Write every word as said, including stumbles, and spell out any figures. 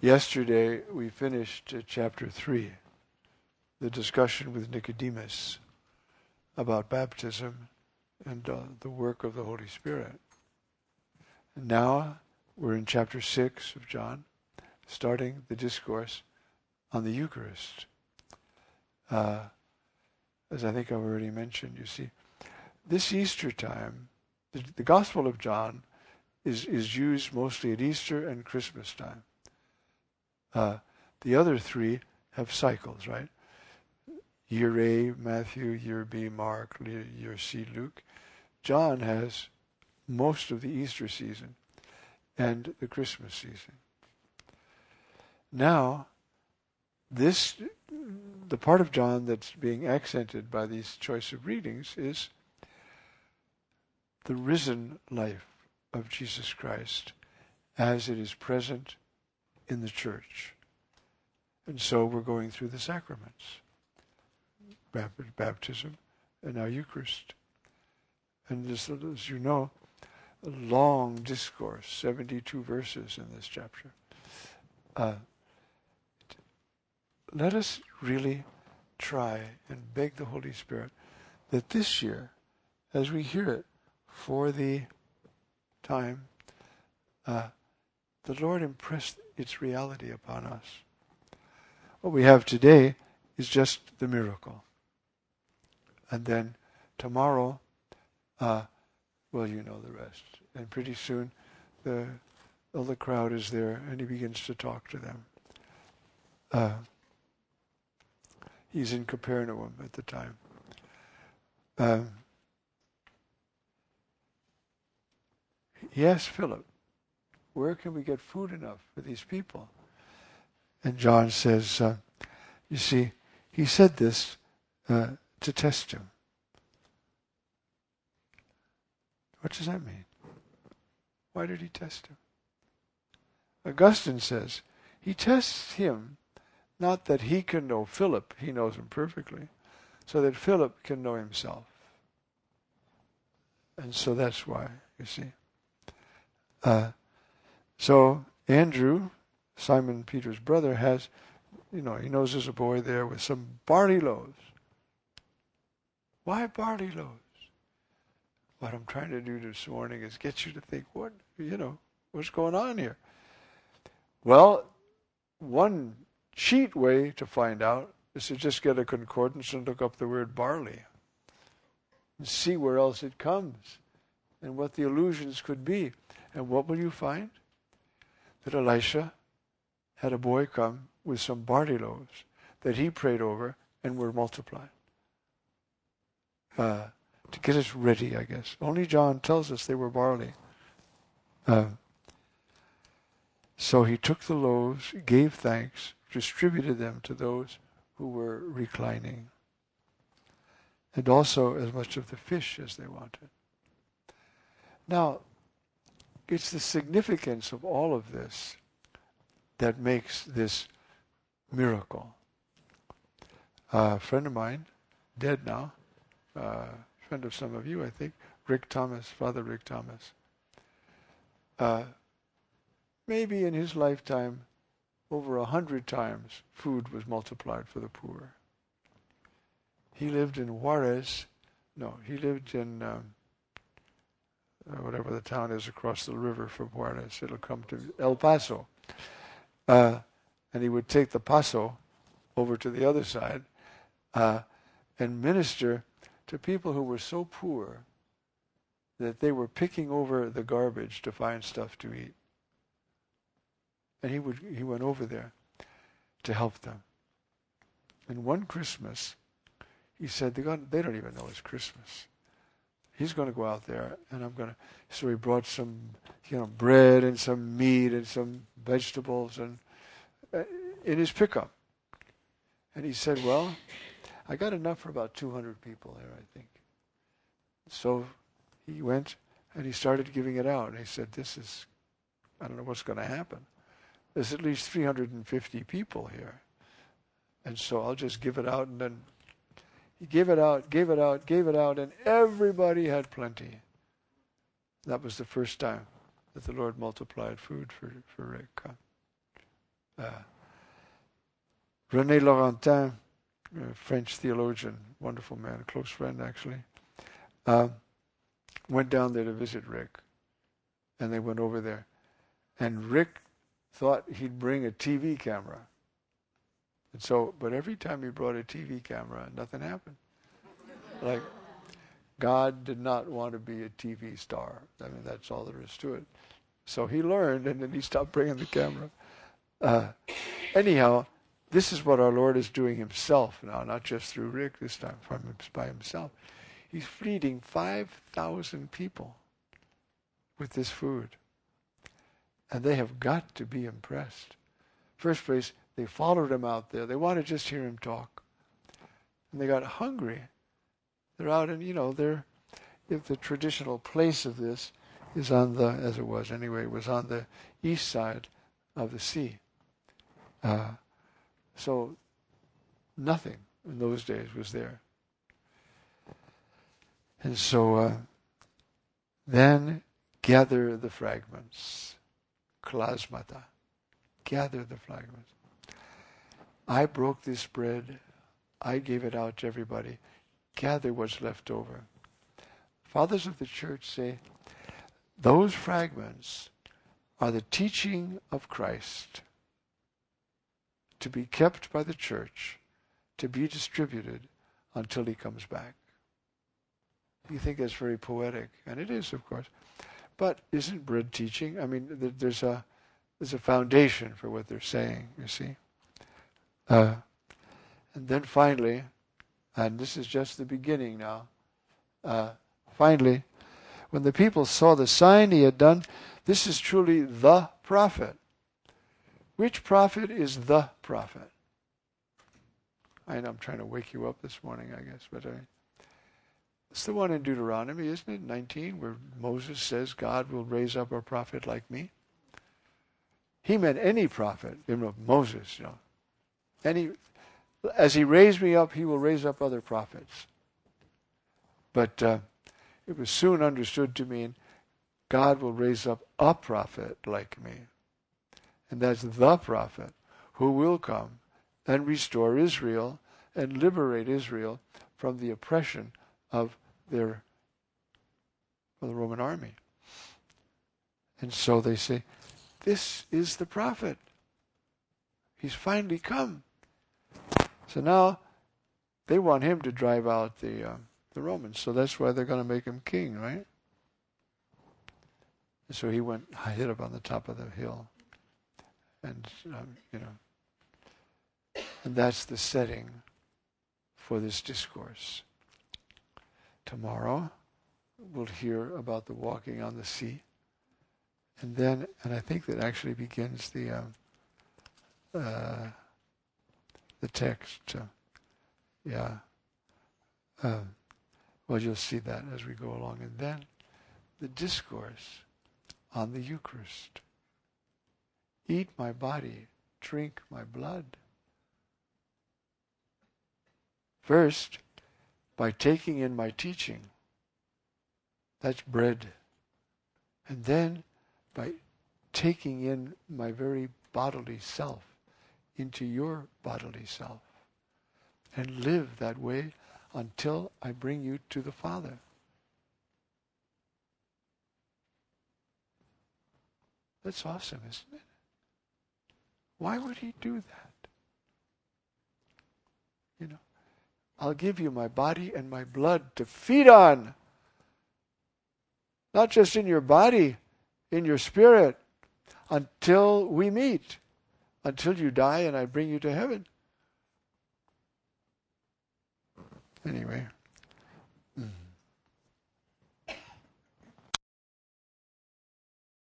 Yesterday we finished uh, chapter three, the discussion with Nicodemus about baptism and uh, the work of the Holy Spirit. And now we're in chapter six of John, starting the discourse on the Eucharist. Uh, as I think I've already mentioned, you see, this Easter time, the, the Gospel of John is, is used mostly at Easter and Christmas time. Uh, the other three have cycles, right? Year A, Matthew; year B, Mark; year C, Luke. John has most of the Easter season and the Christmas season. Now, this, the part of John that's being accented by these choice of readings is the risen life of Jesus Christ as it is present in the church. And so we're going through the sacraments. Baptism and now Eucharist. And this, as you know, a long discourse, seventy-two verses in this chapter. Uh, let us really try and beg the Holy Spirit that this year, as we hear it for the time, uh, the Lord impress its reality upon us. What we have today is just the miracle. And then tomorrow, uh, well, you know the rest. And pretty soon, the all the crowd is there, and he begins to talk to them. Uh, he's in Capernaum at the time. Um, he asked Philip, where can we get food enough for these people? And John says, uh, you see, he said this uh, to test him. What does that mean? Why did he test him? Augustine says, he tests him not that he can know Philip, he knows him perfectly, so that Philip can know himself. And so that's why, you see. Uh, so Andrew, Simon Peter's brother, has, you know, he knows there's a boy there with some barley loaves. Why barley loaves? What I'm trying to do this morning is get you to think, what, you know, what's going on here? Well, one cheat way to find out is to just get a concordance and look up the word barley and see where else it comes and what the allusions could be. And what will you find? That Elisha had a boy come with some barley loaves that he prayed over and were multiplied. Uh, to get us ready, I guess. Only John tells us they were barley. Uh, so he took the loaves, gave thanks, distributed them to those who were reclining, and also as much of the fish as they wanted. Now, it's the significance of all of this that makes this miracle. Uh, a friend of mine, dead now, uh, friend of some of you, I think, Rick Thomas, Father Rick Thomas. Uh, maybe in his lifetime, over a hundred times, food was multiplied for the poor. He lived in Juarez. No, he lived in um, uh, whatever the town is across the river from Juarez. It'll come to El Paso. Uh, and he would take the Paso over to the other side uh, and minister to people who were so poor that they were picking over the garbage to find stuff to eat. And he would he went over there to help them. And one Christmas, he said, they don't even know it's Christmas. He's going to go out there, and I'm going to... So he brought some, you know, bread and some meat and some vegetables and uh, in his pickup. And he said, well, I got enough for about two hundred people there, I think. So he went and he started giving it out. And he said, this is, I don't know what's going to happen. There's at least three hundred fifty people here. And so I'll just give it out. And then he gave it out, gave it out, gave it out, and everybody had plenty. That was the first time that the Lord multiplied food for, for Rick. Uh, René Laurentin, a French theologian, wonderful man, a close friend actually, uh, went down there to visit Rick. And they went over there. And Rick thought he'd bring a T V camera. And so, but every time he brought a T V camera, nothing happened. Like, God did not want to be a T V star. I mean, that's all there is to it. So he learned, and then he stopped bringing the camera. Uh, anyhow, this is what our Lord is doing himself now, not just through Rick this time, from him, by himself. He's feeding five thousand people with this food. And they have got to be impressed. First place, they followed him out there. They want to just hear him talk. And they got hungry. They're out and, you know, they're, if the traditional place of this is on the, as it was anyway, it was on the east side of the sea. Uh, so nothing in those days was there. And so uh, then gather the fragments. Klasmata. Gather the fragments. I broke this bread. I gave it out to everybody. Gather what's left over. Fathers of the church say, those fragments are the teaching of Christ to be kept by the church, to be distributed until he comes back. You think that's very poetic, and it is, of course. But isn't bread teaching? I mean, there's a there's a foundation for what they're saying, you see. Uh, and then finally, and this is just the beginning now, uh, finally, when the people saw the sign he had done, this is truly the prophet. Which prophet is the prophet? I know I'm trying to wake you up this morning, I guess, but I it's the one in Deuteronomy, isn't it? nineteen, where Moses says God will raise up a prophet like me. He meant any prophet, you know, Moses, you know. Any, as he raised me up, he will raise up other prophets. But uh, it was soon understood to mean God will raise up a prophet like me. And that's the prophet who will come and restore Israel and liberate Israel from the oppression of their of the Roman army. And so they say, this is the prophet. He's finally come. So now they want him to drive out the uh, the Romans. So that's why they're going to make him king, right? And so he went, hid up on the top of the hill. And, um, you know, and that's the setting for this discourse. Tomorrow, we'll hear about the walking on the sea. And then, and I think that actually begins the um, uh, the text. Uh, yeah. Uh, well, you'll see that as we go along. And then the discourse on the Eucharist. Eat my body, drink my blood. First, by taking in my teaching. That's bread. And then by taking in my very bodily self into your bodily self. And live that way until I bring you to the Father. That's awesome, isn't it? Why would he do that? You know, I'll give you my body and my blood to feed on. Not just in your body, in your spirit, until we meet, until you die and I bring you to heaven. Anyway.